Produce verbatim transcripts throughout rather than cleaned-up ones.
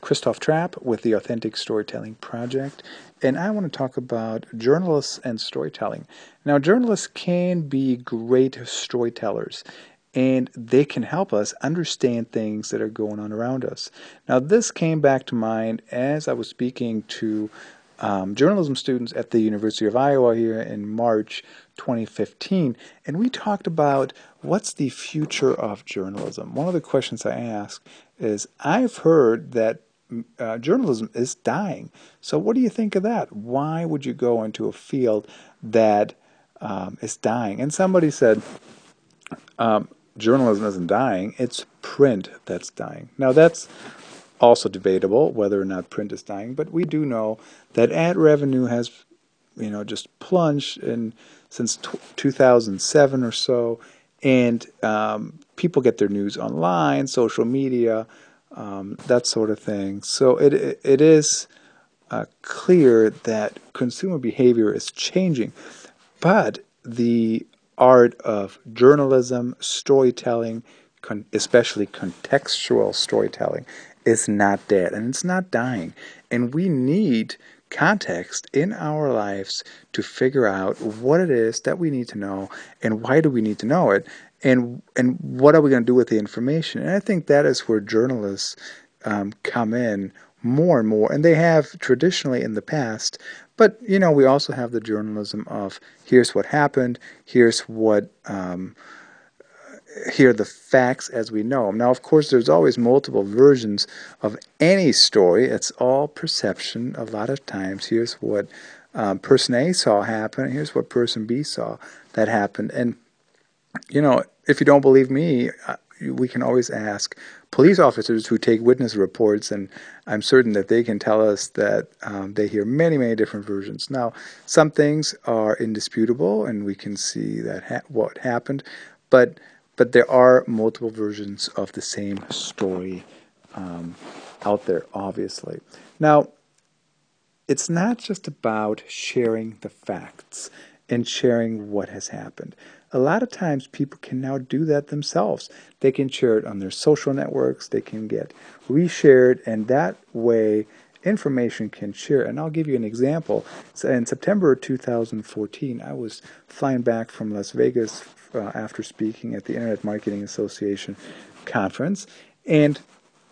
Christoph Trapp with the Authentic Storytelling Project, and I want to talk about journalists and storytelling. Now, journalists can be great storytellers, and they can help us understand things that are going on around us. Now, this came back to mind as I was speaking to um, journalism students at the University of Iowa here in March twenty fifteen, and we talked about what's the future of journalism. One of the questions I asked is, I've heard that uh, journalism is dying. So what do you think of that? Why would you go into a field that um, is dying? And somebody said, um, journalism isn't dying, it's print that's dying. Now that's also debatable whether or not print is dying, but we do know that ad revenue has, you know, just plunged in since two thousand seven or so, and um, people get their news online, social media, um, that sort of thing. So it it, it is uh, clear that consumer behavior is changing, but the art of journalism, storytelling, con- especially contextual storytelling, is not dead and it's not dying. And we need context in our lives to figure out what it is that we need to know and why do we need to know it, and and what are we going to do with the information. And I think that is where journalists um, come in more and more, and they have traditionally in the past. But you know, we also have the journalism of here's what happened, here's what um, here are the facts as we know them. Now, of course, there's always multiple versions of any story. It's all perception. A lot of times, here's what um, person A saw happen, here's what person B saw that happened. And, you know, if you don't believe me, uh, we can always ask police officers who take witness reports, and I'm certain that they can tell us that um, they hear many, many different versions. Now, some things are indisputable, and we can see that ha- what happened, but but there are multiple versions of the same story um, out there, obviously. Now, it's not just about sharing the facts and sharing what has happened. A lot of times people can now do that themselves. They can share it on their social networks, they can get reshared, and that way information can share. And I'll give you an example. So in September two thousand fourteen, I was flying back from Las Vegas uh, after speaking at the Internet Marketing Association conference, and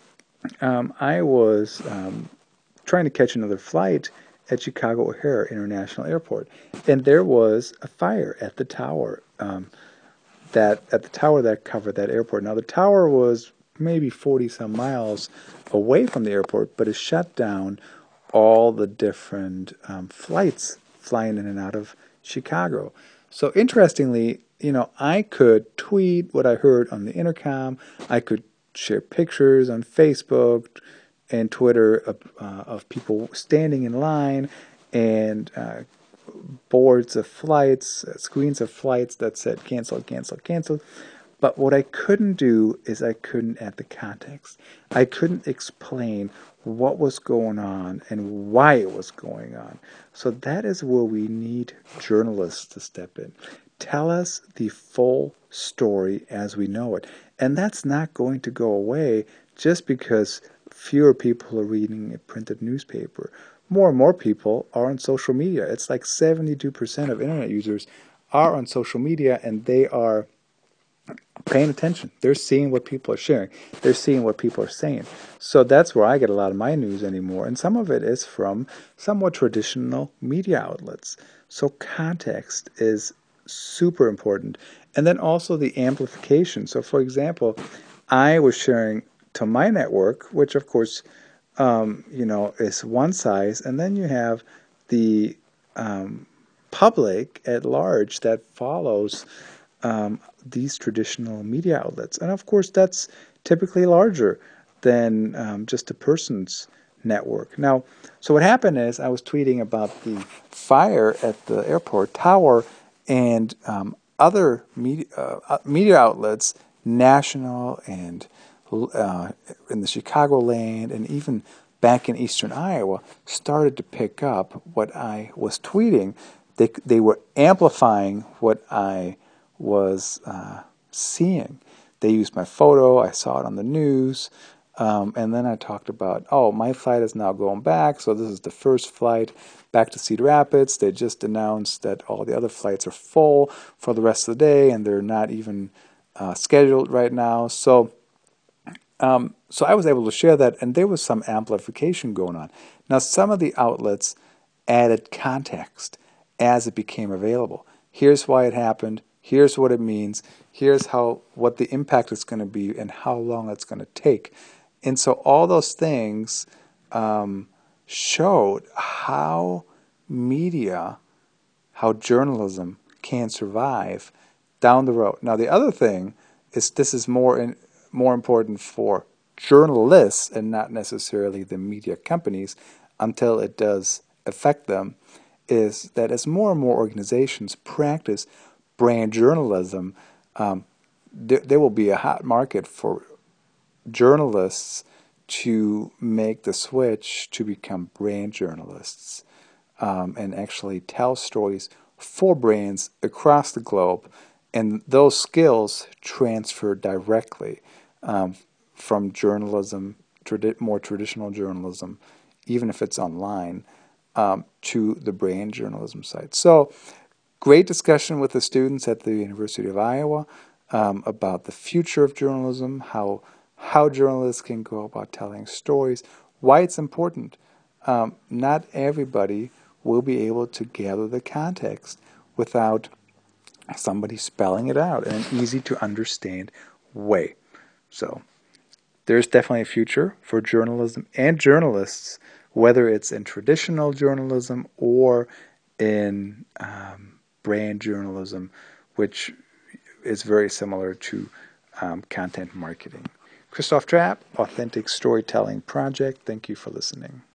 um, I was um, trying to catch another flight at Chicago O'Hare International Airport, and there was a fire at the tower um, that at the tower that covered that airport. Now the tower was maybe forty some miles away from the airport, but it shut down all the different um, flights flying in and out of Chicago. So interestingly, you know, I could tweet what I heard on the intercom. I could share pictures on Facebook and Twitter of, uh, of people standing in line, and uh, boards of flights, uh, screens of flights that said canceled, canceled, canceled. But what I couldn't do is I couldn't add the context. I couldn't explain what was going on and why it was going on. So that is where we need journalists to step in. Tell us the full story as we know it. And that's not going to go away just because fewer people are reading a printed newspaper. More and more people are on social media. It's like seventy-two percent of internet users are on social media, and they are paying attention. They're seeing what people are sharing. They're seeing what people are saying. So that's where I get a lot of my news anymore. And some of it is from somewhat traditional media outlets. So context is super important. And then also the amplification. So for example, I was sharing to my network, which of course, um, you know, is one size. And then you have the um, public at large that follows um, these traditional media outlets. And of course, that's typically larger than um, just a person's network. Now, so what happened is I was tweeting about the fire at the airport tower, and um, other media, uh, media outlets, national and uh, in the Chicagoland and even back in eastern Iowa, started to pick up what I was tweeting. They, they were amplifying what I was uh, seeing. They used my photo. I saw it on the news. Um, and then I talked about, oh, my flight is now going back, so this is the first flight back to Cedar Rapids. They just announced that all the other flights are full for the rest of the day, and they're not even uh, scheduled right now. So, um, so I was able to share that, and there was some amplification going on. Now, some of the outlets added context as it became available. Here's why it happened. Here's what it means. Here's how what the impact is going to be and how long it's going to take. And so all those things um, showed how media, how journalism can survive down the road. Now, the other thing is this is more in, more important for journalists and not necessarily the media companies until it does affect them, is that as more and more organizations practice brand journalism, um, there, there will be a hot market for journalists to make the switch to become brand journalists um, and actually tell stories for brands across the globe. And those skills transfer directly um, from journalism, tradi- more traditional journalism, even if it's online, um, to the brand journalism side. So, great discussion with the students at the University of Iowa um, about the future of journalism, how how journalists can go about telling stories, why it's important. Um, not everybody will be able to gather the context without somebody spelling it out in an easy to understand way. So there's definitely a future for journalism and journalists, whether it's in traditional journalism or in um, brand journalism, which is very similar to um, content marketing. Christoph Trapp, Authentic Storytelling Project. Thank you for listening.